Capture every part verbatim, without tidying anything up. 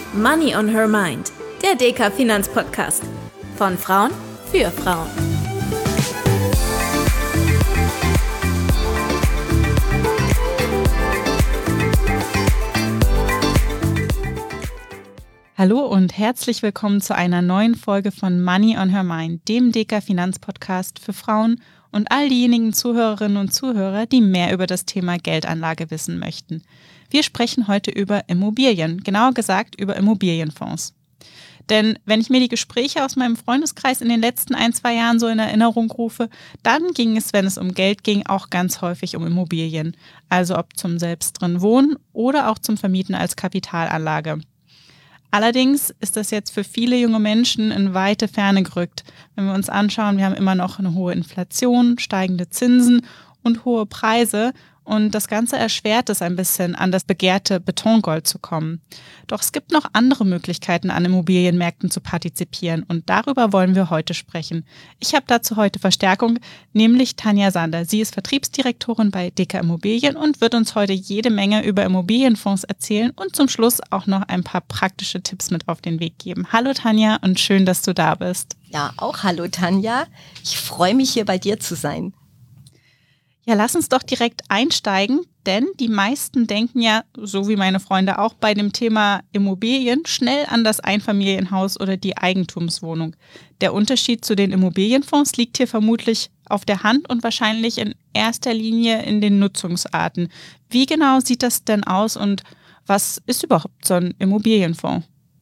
Money on her mind, der D K Finanzpodcast. Von Frauen für Frauen. Hallo und herzlich willkommen zu einer neuen Folge von Money on her mind, dem D K Finanzpodcast für Frauen und all diejenigen Zuhörerinnen und Zuhörer, die mehr über das Thema Geldanlage wissen möchten. Wir sprechen heute über Immobilien, genauer gesagt über Immobilienfonds. Denn wenn ich mir die Gespräche aus meinem Freundeskreis in den letzten ein, zwei Jahren so in Erinnerung rufe, dann ging es, wenn es um Geld ging, auch ganz häufig um Immobilien. Also ob zum selbst drin wohnen oder auch zum Vermieten als Kapitalanlage. Allerdings ist das jetzt für viele junge Menschen in weite Ferne gerückt. Wenn wir uns anschauen, wir haben immer noch eine hohe Inflation, steigende Zinsen und hohe Preise. Und das Ganze erschwert es ein bisschen, an das begehrte Betongold zu kommen. Doch es gibt noch andere Möglichkeiten, an Immobilienmärkten zu partizipieren. Und darüber wollen wir heute sprechen. Ich habe dazu heute Verstärkung, nämlich Tanja Sander. Sie ist Vertriebsdirektorin bei D K Immobilien und wird uns heute jede Menge über Immobilienfonds erzählen und zum Schluss auch noch ein paar praktische Tipps mit auf den Weg geben. Hallo Tanja und schön, dass du da bist. Ja, auch hallo Tanja. Ich freue mich, hier bei dir zu sein. Ja, lass uns doch direkt einsteigen, denn die meisten denken ja, so wie meine Freunde auch, bei dem Thema Immobilien schnell an das Einfamilienhaus oder die Eigentumswohnung. Der Unterschied zu den Immobilienfonds liegt hier vermutlich auf der Hand und wahrscheinlich in erster Linie in den Nutzungsarten. Wie genau sieht das denn aus und was ist überhaupt so ein Immobilienfonds?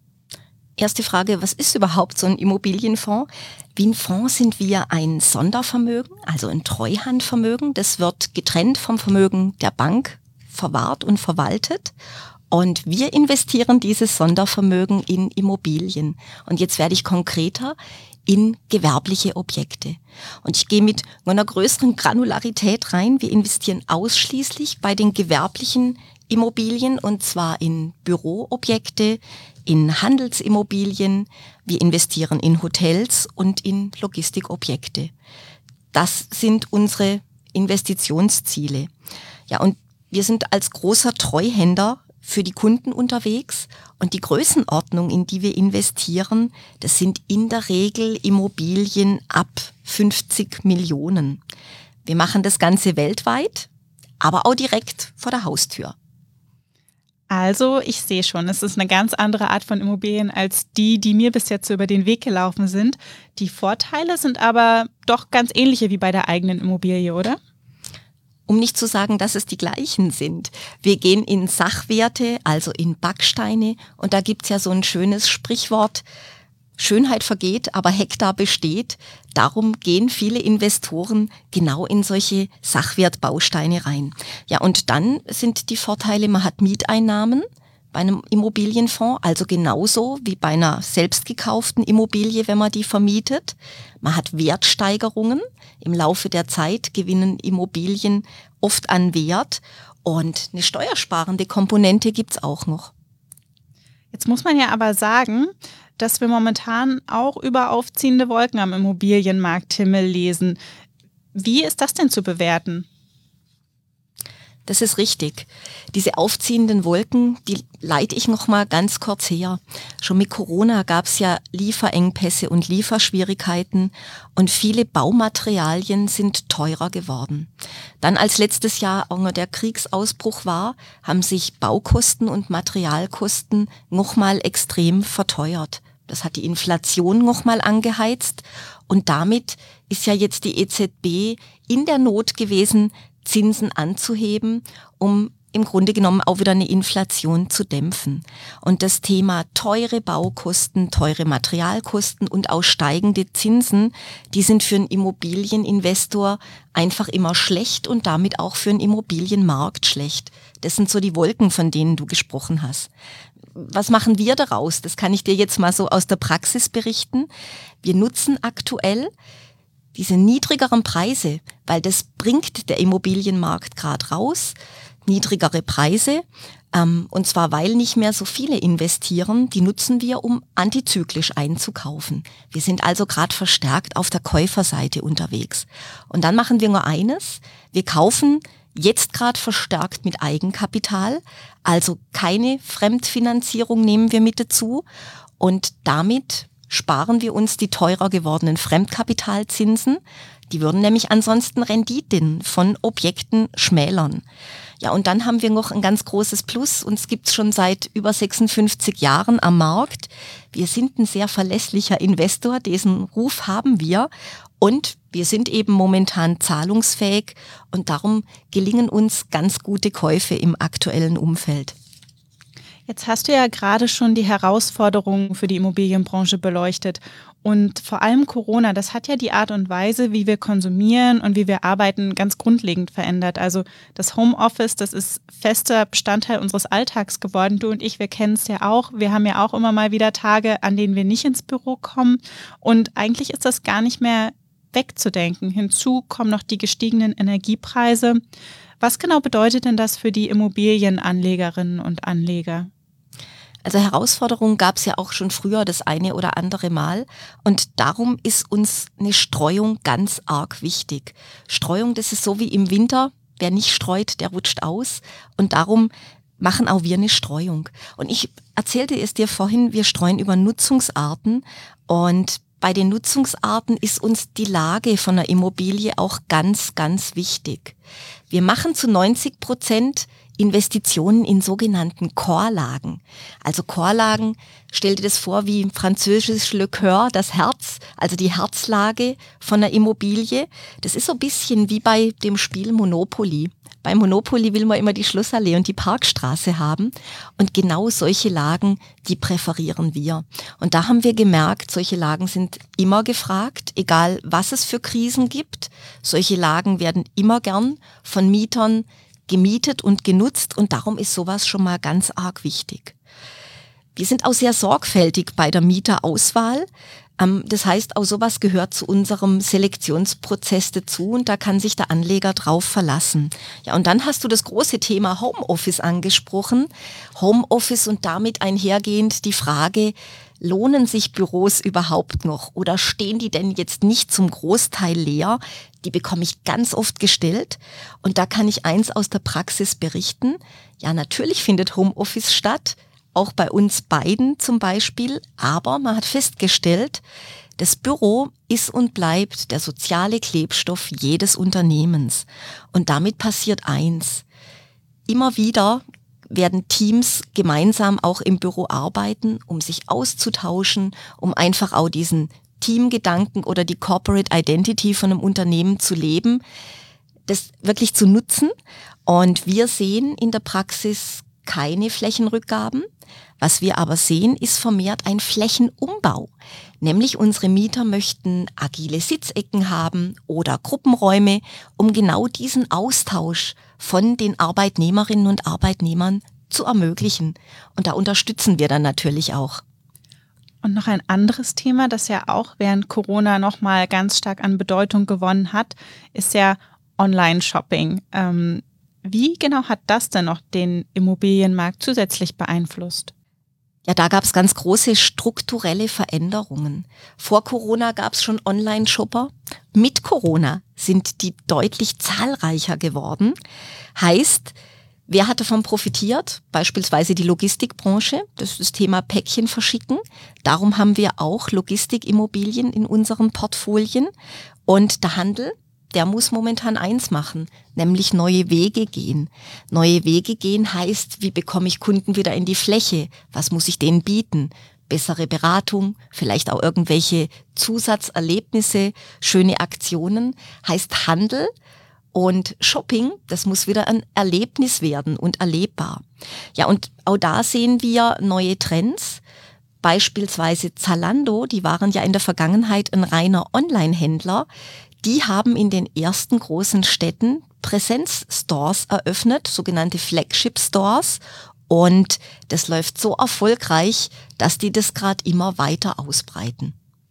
Erste Frage, was ist überhaupt so ein Immobilienfonds? Wie ein Fonds sind wir ein Sondervermögen, also ein Treuhandvermögen. Das wird getrennt vom Vermögen der Bank verwahrt und verwaltet. Und wir investieren dieses Sondervermögen in Immobilien. Und jetzt werde ich konkreter, in gewerbliche Objekte. Und ich gehe mit einer größeren Granularität rein. Wir investieren ausschließlich bei den gewerblichen Immobilien und zwar in Büroobjekte, in Handelsimmobilien, wir investieren in Hotels und in Logistikobjekte. Das sind unsere Investitionsziele. Ja, und wir sind als großer Treuhänder für die Kunden unterwegs und die Größenordnung, in die wir investieren, das sind in der Regel Immobilien ab fünfzig Millionen. Wir machen das Ganze weltweit, aber auch direkt vor der Haustür. Also, ich sehe schon, es ist eine ganz andere Art von Immobilien als die, die mir bis jetzt so über den Weg gelaufen sind. Die Vorteile sind aber doch ganz ähnliche wie bei der eigenen Immobilie, oder? Um nicht zu sagen, dass es die gleichen sind. Wir gehen in Sachwerte, also in Backsteine, und da gibt's ja so ein schönes Sprichwort: Schönheit vergeht, aber Hektar besteht. Darum gehen viele Investoren genau in solche Sachwertbausteine rein. Ja, und dann sind die Vorteile, man hat Mieteinnahmen bei einem Immobilienfonds, also genauso wie bei einer selbst gekauften Immobilie, wenn man die vermietet. Man hat Wertsteigerungen. Im Laufe der Zeit gewinnen Immobilien oft an Wert. Und eine steuersparende Komponente gibt's auch noch. Jetzt muss man ja aber sagen, dass wir momentan auch über aufziehende Wolken am Immobilienmarkthimmel lesen. Wie ist das denn zu bewerten? Das ist richtig. Diese aufziehenden Wolken, die leite ich noch mal ganz kurz her. Schon mit Corona gab es ja Lieferengpässe und Lieferschwierigkeiten und viele Baumaterialien sind teurer geworden. Dann, als letztes Jahr auch noch der Kriegsausbruch war, haben sich Baukosten und Materialkosten noch mal extrem verteuert. Das hat die Inflation noch mal angeheizt und damit ist ja jetzt die E Z B in der Not gewesen, Zinsen anzuheben, um im Grunde genommen auch wieder eine Inflation zu dämpfen. Und das Thema teure Baukosten, teure Materialkosten und auch steigende Zinsen, die sind für einen Immobilieninvestor einfach immer schlecht und damit auch für einen Immobilienmarkt schlecht. Das sind so die Wolken, von denen du gesprochen hast. Was machen wir daraus? Das kann ich dir jetzt mal so aus der Praxis berichten. Wir nutzen aktuell diese niedrigeren Preise, weil das bringt der Immobilienmarkt gerade raus, niedrigere Preise, ähm, und zwar weil nicht mehr so viele investieren, die nutzen wir, um antizyklisch einzukaufen. Wir sind also gerade verstärkt auf der Käuferseite unterwegs. Und dann machen wir nur eines, wir kaufen Jetzt gerade verstärkt mit Eigenkapital, also keine Fremdfinanzierung nehmen wir mit dazu und damit sparen wir uns die teurer gewordenen Fremdkapitalzinsen. Die würden nämlich ansonsten Renditen von Objekten schmälern. Ja, und dann haben wir noch ein ganz großes Plus. Uns gibt's schon seit über sechsundfünfzig Jahren am Markt. Wir sind ein sehr verlässlicher Investor, diesen Ruf haben wir. Und wir sind eben momentan zahlungsfähig und darum gelingen uns ganz gute Käufe im aktuellen Umfeld. Jetzt hast du ja gerade schon die Herausforderungen für die Immobilienbranche beleuchtet. Und vor allem Corona, das hat ja die Art und Weise, wie wir konsumieren und wie wir arbeiten, ganz grundlegend verändert. Also das Homeoffice, das ist fester Bestandteil unseres Alltags geworden. Du und ich, wir kennen es ja auch. Wir haben ja auch immer mal wieder Tage, an denen wir nicht ins Büro kommen. Und eigentlich ist das gar nicht mehr wegzudenken. Hinzu kommen noch die gestiegenen Energiepreise. Was genau bedeutet denn das für die Immobilienanlegerinnen und Anleger? Also Herausforderungen gab es ja auch schon früher das eine oder andere Mal und darum ist uns eine Streuung ganz arg wichtig. Streuung, das ist so wie im Winter, wer nicht streut, der rutscht aus und darum machen auch wir eine Streuung. Und ich erzählte es dir vorhin, wir streuen über Nutzungsarten und bei den Nutzungsarten ist uns die Lage von der Immobilie auch ganz, ganz wichtig. Wir machen zu neunzig Prozent Investitionen in sogenannten Chorlagen. Also Chorlagen, stell dir das vor wie im französischen Le Cœur, das Herz, also die Herzlage von der Immobilie. Das ist so ein bisschen wie bei dem Spiel Monopoly. Bei Monopoly will man immer die Schlossallee und die Parkstraße haben und genau solche Lagen, die präferieren wir. Und da haben wir gemerkt, solche Lagen sind immer gefragt, egal was es für Krisen gibt. Solche Lagen werden immer gern von Mietern gemietet und genutzt und darum ist sowas schon mal ganz arg wichtig. Wir sind auch sehr sorgfältig bei der Mieterauswahl. Das heißt, auch sowas gehört zu unserem Selektionsprozess dazu und da kann sich der Anleger drauf verlassen. Ja, und dann hast du das große Thema Homeoffice angesprochen. Homeoffice und damit einhergehend die Frage, lohnen sich Büros überhaupt noch oder stehen die denn jetzt nicht zum Großteil leer? Die bekomme ich ganz oft gestellt und da kann ich eins aus der Praxis berichten. Ja, natürlich findet Homeoffice statt, auch bei uns beiden zum Beispiel, aber man hat festgestellt, das Büro ist und bleibt der soziale Klebstoff jedes Unternehmens und damit passiert eins. Immer wieder werden Teams gemeinsam auch im Büro arbeiten, um sich auszutauschen, um einfach auch diesen Teamgedanken oder die Corporate Identity von einem Unternehmen zu leben, das wirklich zu nutzen. Und wir sehen in der Praxis keine Flächenrückgaben. Was wir aber sehen, ist vermehrt ein Flächenumbau. Nämlich unsere Mieter möchten agile Sitzecken haben oder Gruppenräume, um genau diesen Austausch von den Arbeitnehmerinnen und Arbeitnehmern zu ermöglichen. Und da unterstützen wir dann natürlich auch. Und noch ein anderes Thema, das ja auch während Corona nochmal ganz stark an Bedeutung gewonnen hat, ist ja Online-Shopping. Ähm, wie genau hat das denn noch den Immobilienmarkt zusätzlich beeinflusst? Ja, da gab es ganz große strukturelle Veränderungen. Vor Corona gab es schon Online-Shopper. Mit Corona sind die deutlich zahlreicher geworden. Heißt, wer hat davon profitiert? Beispielsweise die Logistikbranche, das ist das Thema Päckchen verschicken. Darum haben wir auch Logistikimmobilien in unseren Portfolien. Und der Handel, der muss momentan eins machen, nämlich neue Wege gehen. Neue Wege gehen heißt, wie bekomme ich Kunden wieder in die Fläche? Was muss ich denen bieten? Bessere Beratung, vielleicht auch irgendwelche Zusatzerlebnisse, schöne Aktionen. Heißt Handel und Shopping, das muss wieder ein Erlebnis werden und erlebbar. Ja, und auch da sehen wir neue Trends. Beispielsweise Zalando, die waren ja in der Vergangenheit ein reiner Online-Händler. Die haben in den ersten großen Städten Präsenzstores eröffnet, sogenannte Flagship-Stores. Und das läuft so erfolgreich, dass die das gerade immer weiter ausbreiten.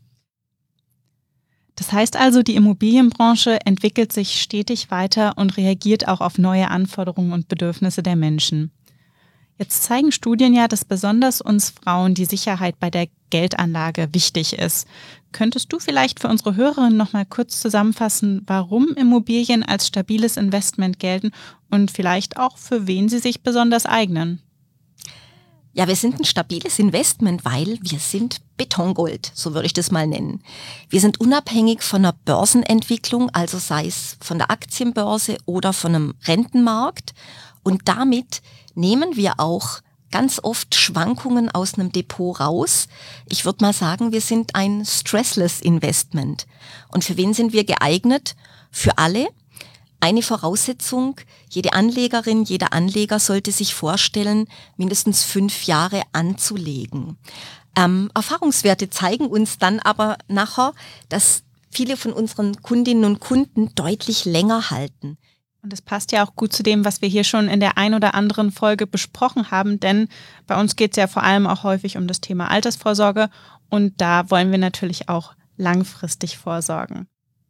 Das heißt also, die Immobilienbranche entwickelt sich stetig weiter und reagiert auch auf neue Anforderungen und Bedürfnisse der Menschen. Jetzt zeigen Studien ja, dass besonders uns Frauen die Sicherheit bei der Geldanlage wichtig ist. Könntest du vielleicht für unsere Hörerinnen noch mal kurz zusammenfassen, warum Immobilien als stabiles Investment gelten und vielleicht auch für wen sie sich besonders eignen? Ja, wir sind ein stabiles Investment, weil wir sind Betongold, so würde ich das mal nennen. Wir sind unabhängig von der Börsenentwicklung, also sei es von der Aktienbörse oder von einem Rentenmarkt. Und damit nehmen wir auch ganz oft Schwankungen aus einem Depot raus. Ich würde mal sagen, wir sind ein stressless Investment. Und für wen sind wir geeignet? Für alle. Eine Voraussetzung, jede Anlegerin, jeder Anleger sollte sich vorstellen, mindestens fünf Jahre anzulegen. Ähm, Erfahrungswerte zeigen uns dann aber nachher, dass viele von unseren Kundinnen und Kunden deutlich länger halten. Und das passt ja auch gut zu dem, was wir hier schon in der ein oder anderen Folge besprochen haben, denn bei uns geht es ja vor allem auch häufig um das Thema Altersvorsorge und da wollen wir natürlich auch langfristig vorsorgen.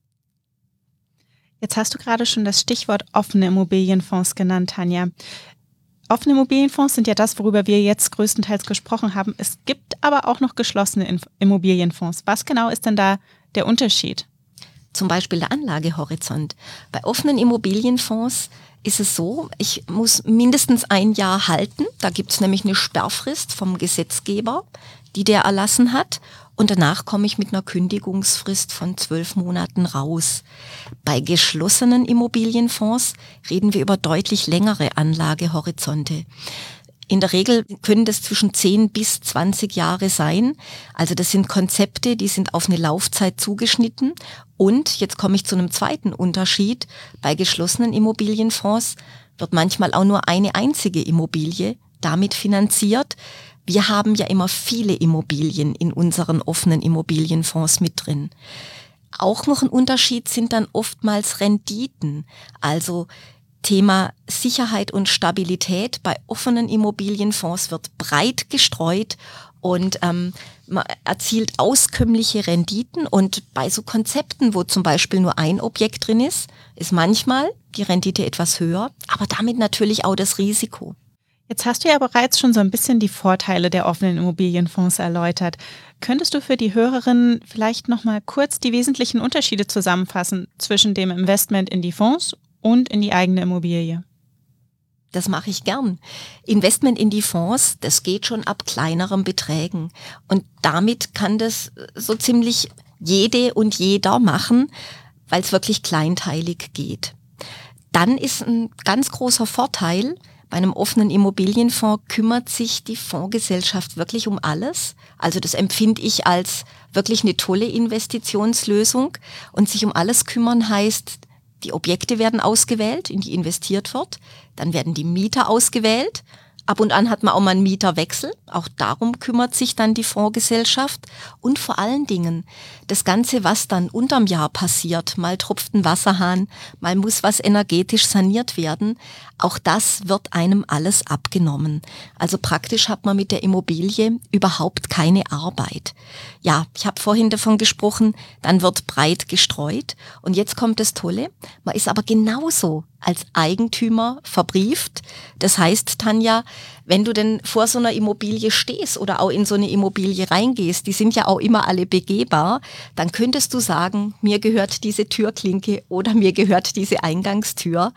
Jetzt hast du gerade schon das Stichwort offene Immobilienfonds genannt, Tanja. Offene Immobilienfonds sind ja das, worüber wir jetzt größtenteils gesprochen haben. Es gibt aber auch noch geschlossene Immobilienfonds. Was genau ist denn da der Unterschied? Zum Beispiel der Anlagehorizont. Bei offenen Immobilienfonds ist es so, ich muss mindestens ein Jahr halten. Da gibt es nämlich eine Sperrfrist vom Gesetzgeber, die der erlassen hat. Und danach komme ich mit einer Kündigungsfrist von zwölf Monaten raus. Bei geschlossenen Immobilienfonds reden wir über deutlich längere Anlagehorizonte. In der Regel können das zwischen zehn bis zwanzig Jahre sein. Also das sind Konzepte, die sind auf eine Laufzeit zugeschnitten. Und jetzt komme ich zu einem zweiten Unterschied. Bei geschlossenen Immobilienfonds wird manchmal auch nur eine einzige Immobilie damit finanziert. Wir haben ja immer viele Immobilien in unseren offenen Immobilienfonds mit drin. Auch noch ein Unterschied sind dann oftmals Renditen, also Thema Sicherheit und Stabilität. Bei offenen Immobilienfonds wird breit gestreut und ähm, man erzielt auskömmliche Renditen. Und bei so Konzepten, wo zum Beispiel nur ein Objekt drin ist, ist manchmal die Rendite etwas höher, aber damit natürlich auch das Risiko. Jetzt hast du ja bereits schon so ein bisschen die Vorteile der offenen Immobilienfonds erläutert. Könntest du für die Hörerinnen vielleicht noch mal kurz die wesentlichen Unterschiede zusammenfassen zwischen dem Investment in die Fonds und in die eigene Immobilie? Das mache ich gern. Investment in die Fonds, das geht schon ab kleineren Beträgen. Und damit kann das so ziemlich jede und jeder machen, weil es wirklich kleinteilig geht. Dann ist ein ganz großer Vorteil, bei einem offenen Immobilienfonds kümmert sich die Fondsgesellschaft wirklich um alles. Also das empfinde ich als wirklich eine tolle Investitionslösung. Und sich um alles kümmern heißt, die Objekte werden ausgewählt, in die investiert wird. Dann werden die Mieter ausgewählt. Ab und an hat man auch mal einen Mieterwechsel. Auch darum kümmert sich dann die Fondsgesellschaft. Und vor allen Dingen das Ganze, was dann unterm Jahr passiert. Mal tropft ein Wasserhahn, mal muss was energetisch saniert werden. Auch das wird einem alles abgenommen. Also praktisch hat man mit der Immobilie überhaupt keine Arbeit. Ja, ich habe vorhin davon gesprochen, dann wird breit gestreut. Und jetzt kommt das Tolle, man ist aber genauso als Eigentümer verbrieft. Das heißt, Tanja, wenn du denn vor so einer Immobilie stehst oder auch in so eine Immobilie reingehst, die sind ja auch immer alle begehbar, dann könntest du sagen, mir gehört diese Türklinke oder mir gehört diese Eingangstür.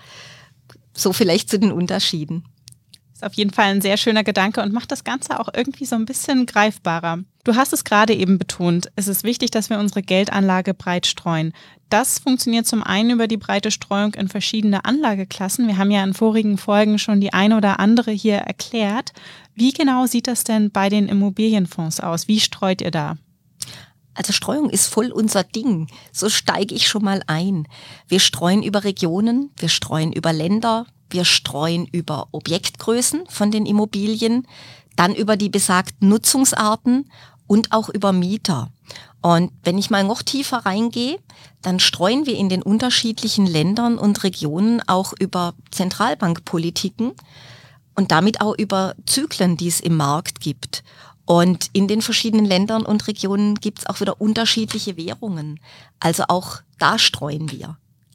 So vielleicht zu den Unterschieden. Ist auf jeden Fall ein sehr schöner Gedanke und macht das Ganze auch irgendwie so ein bisschen greifbarer. Du hast es gerade eben betont, es ist wichtig, dass wir unsere Geldanlage breit streuen. Das funktioniert zum einen über die breite Streuung in verschiedene Anlageklassen. Wir haben ja in vorigen Folgen schon die eine oder andere hier erklärt. Wie genau sieht das denn bei den Immobilienfonds aus? Wie streut ihr da? Also Streuung ist voll unser Ding. So steige ich schon mal ein. Wir streuen über Regionen, wir streuen über Länder, wir streuen über Objektgrößen von den Immobilien, dann über die besagten Nutzungsarten und auch über Mieter. Und wenn ich mal noch tiefer reingehe, dann streuen wir in den unterschiedlichen Ländern und Regionen auch über Zentralbankpolitiken und damit auch über Zyklen, die es im Markt gibt. Und in den verschiedenen Ländern und Regionen gibt es auch wieder unterschiedliche Währungen. Also auch da streuen wir.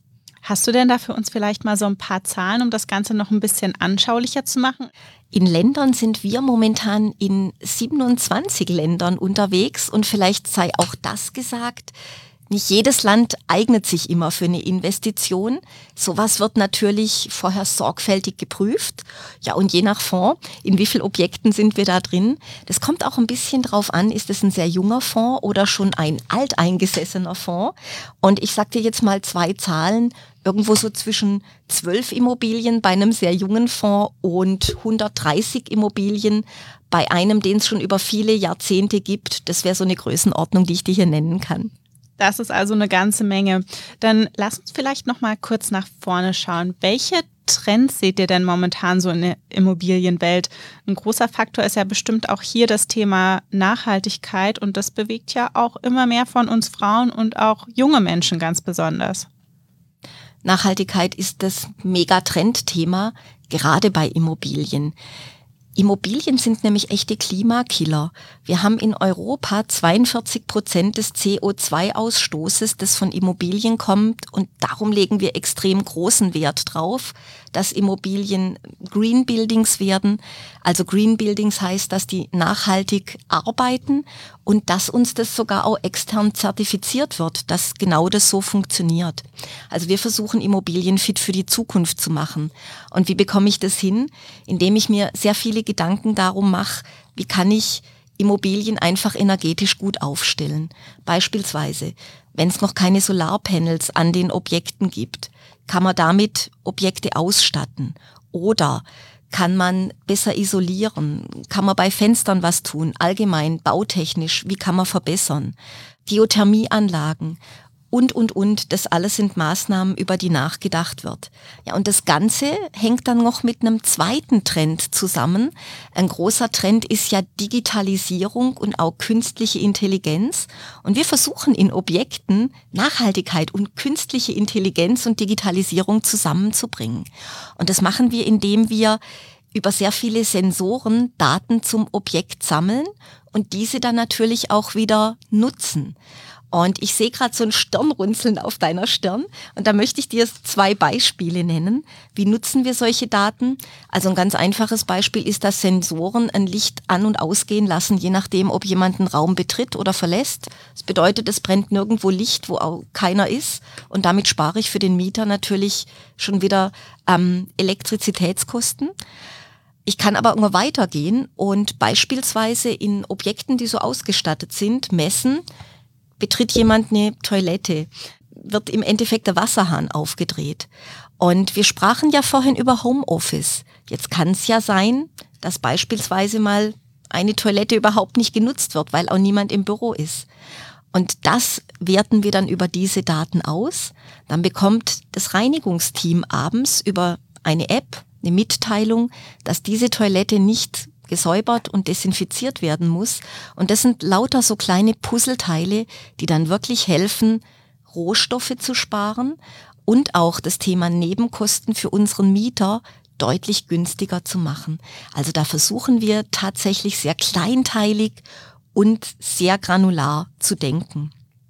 Hast du denn da für uns vielleicht mal so ein paar Zahlen, um das Ganze noch ein bisschen anschaulicher zu machen? In Ländern sind wir momentan in siebenundzwanzig Ländern unterwegs und vielleicht sei auch das gesagt, nicht jedes Land eignet sich immer für eine Investition. Sowas wird natürlich vorher sorgfältig geprüft. Ja, und je nach Fonds, in wie vielen Objekten sind wir da drin? Das kommt auch ein bisschen drauf an, ist es ein sehr junger Fonds oder schon ein alteingesessener Fonds? Und ich sage dir jetzt mal zwei Zahlen, irgendwo so zwischen zwölf Immobilien bei einem sehr jungen Fonds und hundertdreißig Immobilien bei einem, den es schon über viele Jahrzehnte gibt. Das wäre so eine Größenordnung, die ich dir hier nennen kann. Das ist also eine ganze Menge. Dann lass uns vielleicht noch mal kurz nach vorne schauen. Welche Trends seht ihr denn momentan so in der Immobilienwelt? Ein großer Faktor ist ja bestimmt auch hier das Thema Nachhaltigkeit und das bewegt ja auch immer mehr von uns Frauen und auch junge Menschen ganz besonders. Nachhaltigkeit ist das Megatrendthema, gerade bei Immobilien. Immobilien sind nämlich echte Klimakiller. Wir haben in Europa zweiundvierzig Prozent des C O zwei Ausstoßes, das von Immobilien kommt, und darum legen wir extrem großen Wert drauf, dass Immobilien Green Buildings werden. Also Green Buildings heißt, dass die nachhaltig arbeiten und dass uns das sogar auch extern zertifiziert wird, dass genau das so funktioniert. Also wir versuchen, Immobilien fit für die Zukunft zu machen. Und wie bekomme ich das hin? Indem ich mir sehr viele Gedanken darum mache, wie kann ich Immobilien einfach energetisch gut aufstellen. Beispielsweise, wenn es noch keine Solarpanels an den Objekten gibt, kann man damit Objekte ausstatten oder kann man besser isolieren, kann man bei Fenstern was tun, allgemein bautechnisch, wie kann man verbessern, Geothermieanlagen und, und, und, das alles sind Maßnahmen, über die nachgedacht wird. Ja, und das Ganze hängt dann noch mit einem zweiten Trend zusammen. Ein großer Trend ist ja Digitalisierung und auch künstliche Intelligenz. Und wir versuchen in Objekten Nachhaltigkeit und künstliche Intelligenz und Digitalisierung zusammenzubringen. Und das machen wir, indem wir über sehr viele Sensoren Daten zum Objekt sammeln und diese dann natürlich auch wieder nutzen. Und ich sehe gerade so ein Stirnrunzeln auf deiner Stirn und da möchte ich dir zwei Beispiele nennen. Wie nutzen wir solche Daten? Also ein ganz einfaches Beispiel ist, dass Sensoren ein Licht an- und ausgehen lassen, je nachdem, ob jemand einen Raum betritt oder verlässt. Das bedeutet, es brennt nirgendwo Licht, wo auch keiner ist, und damit spare ich für den Mieter natürlich schon wieder ähm, Elektrizitätskosten. Ich kann aber immer weitergehen und beispielsweise in Objekten, die so ausgestattet sind, messen, betritt jemand eine Toilette, wird im Endeffekt der Wasserhahn aufgedreht. Und wir sprachen ja vorhin über Homeoffice. Jetzt kann es ja sein, dass beispielsweise mal eine Toilette überhaupt nicht genutzt wird, weil auch niemand im Büro ist. Und das werten wir dann über diese Daten aus. Dann bekommt das Reinigungsteam abends über eine App eine Mitteilung, dass diese Toilette nicht gesäubert und desinfiziert werden muss. Und das sind lauter so kleine Puzzleteile, die dann wirklich helfen, Rohstoffe zu sparen und auch das Thema Nebenkosten für unseren Mieter deutlich günstiger zu machen. Also da versuchen wir tatsächlich sehr kleinteilig und sehr granular zu denken.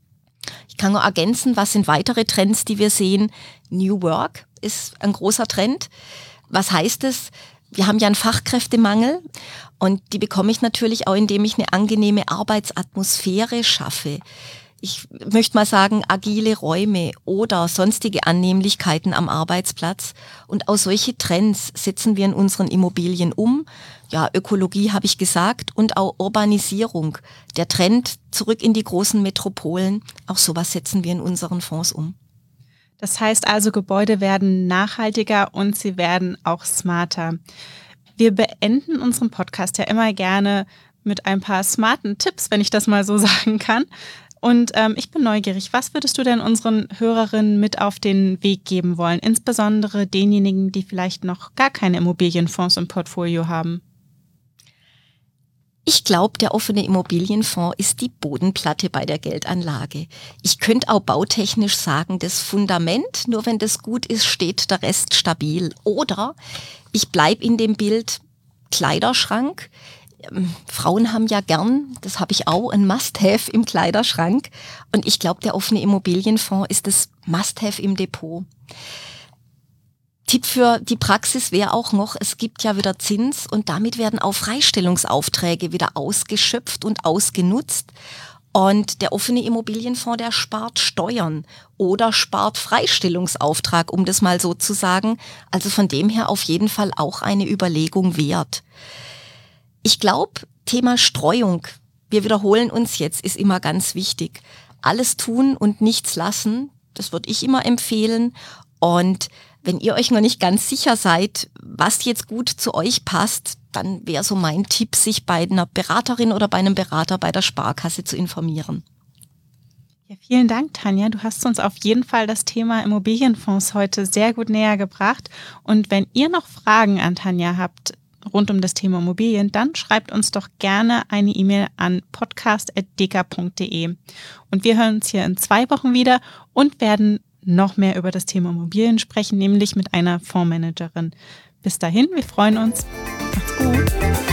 Ich kann nur ergänzen, was sind weitere Trends, die wir sehen. New Work ist ein großer Trend. Was heißt es? Wir haben ja einen Fachkräftemangel und die bekomme ich natürlich auch, indem ich eine angenehme Arbeitsatmosphäre schaffe. Ich möchte mal sagen, agile Räume oder sonstige Annehmlichkeiten am Arbeitsplatz. Und auch solche Trends setzen wir in unseren Immobilien um. Ja, Ökologie habe ich gesagt und auch Urbanisierung. Der Trend zurück in die großen Metropolen, auch sowas setzen wir in unseren Fonds um. Das heißt also, Gebäude werden nachhaltiger und sie werden auch smarter. Wir beenden unseren Podcast ja immer gerne mit ein paar smarten Tipps, wenn ich das mal so sagen kann. Und ähm, ich bin neugierig, was würdest du denn unseren Hörerinnen mit auf den Weg geben wollen? Insbesondere denjenigen, die vielleicht noch gar keine Immobilienfonds im Portfolio haben. Ich glaube, der offene Immobilienfonds ist die Bodenplatte bei der Geldanlage. Ich könnte auch bautechnisch sagen, das Fundament, nur wenn das gut ist, steht der Rest stabil. Oder ich bleibe in dem Bild Kleiderschrank. Frauen haben ja gern, das habe ich auch, ein Must-Have im Kleiderschrank. Und ich glaube, der offene Immobilienfonds ist das Must-Have im Depot. Tipp für die Praxis wäre auch noch, es gibt ja wieder Zins und damit werden auch Freistellungsaufträge wieder ausgeschöpft und ausgenutzt. Und der offene Immobilienfonds, der spart Steuern oder spart Freistellungsauftrag, um das mal so zu sagen. Also von dem her auf jeden Fall auch eine Überlegung wert. Ich glaube, Thema Streuung, wir wiederholen uns jetzt, ist immer ganz wichtig. Alles tun und nichts lassen, das würde ich immer empfehlen. Und wenn ihr euch noch nicht ganz sicher seid, was jetzt gut zu euch passt, dann wäre so mein Tipp, sich bei einer Beraterin oder bei einem Berater bei der Sparkasse zu informieren. Ja, vielen Dank, Tanja. Du hast uns auf jeden Fall das Thema Immobilienfonds heute sehr gut näher gebracht. Und wenn ihr noch Fragen an Tanja habt rund um das Thema Immobilien, dann schreibt uns doch gerne eine E-Mail an podcast at deka punkt de. Und wir hören uns hier in zwei Wochen wieder und werden noch mehr über das Thema Immobilien sprechen, nämlich mit einer Fondsmanagerin. Bis dahin, wir freuen uns. Macht's gut.